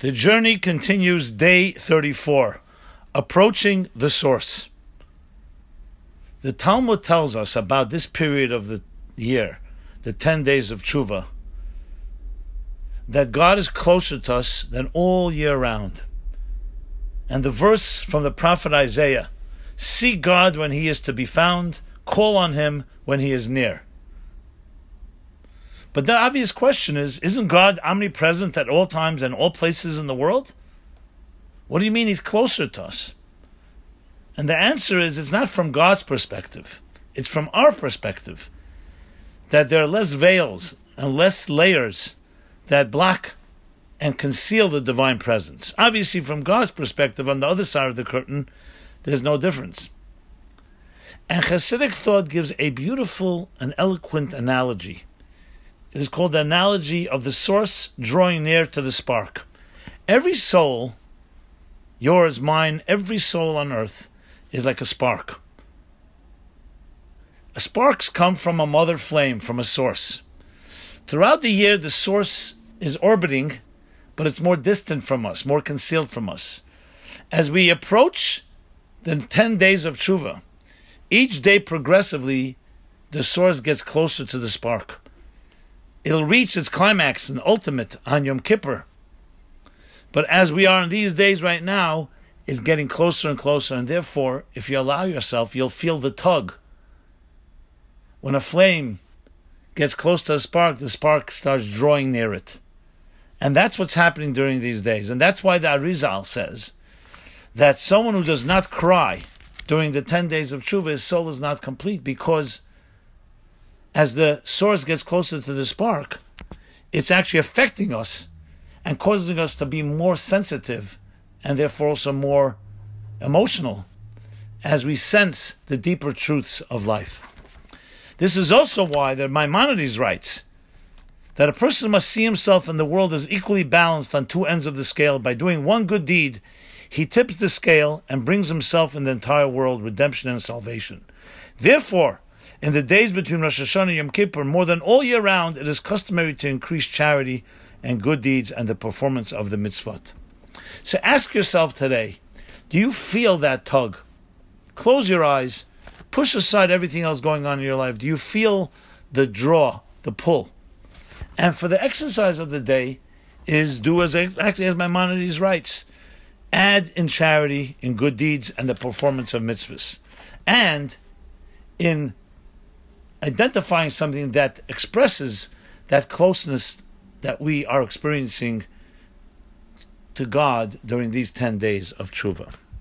The journey continues, day 34, approaching the source. The Talmud tells us about this period of the year, the 10 days of tshuva, that God is closer to us than all year round. And the verse from the prophet Isaiah, seek God when he is to be found, call on him when he is near. But the obvious question is, isn't God omnipresent at all times and all places in the world? What do you mean he's closer to us? And the answer is, it's not from God's perspective. It's from our perspective. That there are less veils and less layers that block and conceal the divine presence. Obviously, from God's perspective, on the other side of the curtain, there's no difference. And Hasidic thought gives a beautiful and eloquent analogy. It is called the analogy of the source drawing near to the spark. Every soul, yours, mine, every soul on earth, is like a spark. Sparks come from a mother flame, from a source. Throughout the year, the source is orbiting, but it's more distant from us, more concealed from us. As we approach the 10 days of tshuva, each day progressively, the source gets closer to the spark. It'll reach its climax and ultimate on Yom Kippur. But as we are in these days right now, it's getting closer and closer, and therefore, if you allow yourself, you'll feel the tug. When a flame gets close to a spark, the spark starts drawing near it. And that's what's happening during these days. And that's why the Arizal says that someone who does not cry during the 10 days of tshuva, his soul is not complete, because as the source gets closer to the spark, it's actually affecting us and causing us to be more sensitive and therefore also more emotional as we sense the deeper truths of life. This is also why the Maimonides writes that a person must see himself in the world as equally balanced on two ends of the scale. By doing one good deed, he tips the scale and brings himself in the entire world redemption and salvation. Therefore, in the days between Rosh Hashanah and Yom Kippur, more than all year round, it is customary to increase charity and good deeds and the performance of the mitzvot. So ask yourself today, do you feel that tug? Close your eyes, push aside everything else going on in your life. Do you feel the draw, the pull? And for the exercise of the day is do as Maimonides writes, add in charity, in good deeds, and the performance of mitzvahs. And in identifying something that expresses that closeness that we are experiencing to God during these 10 days of tshuva.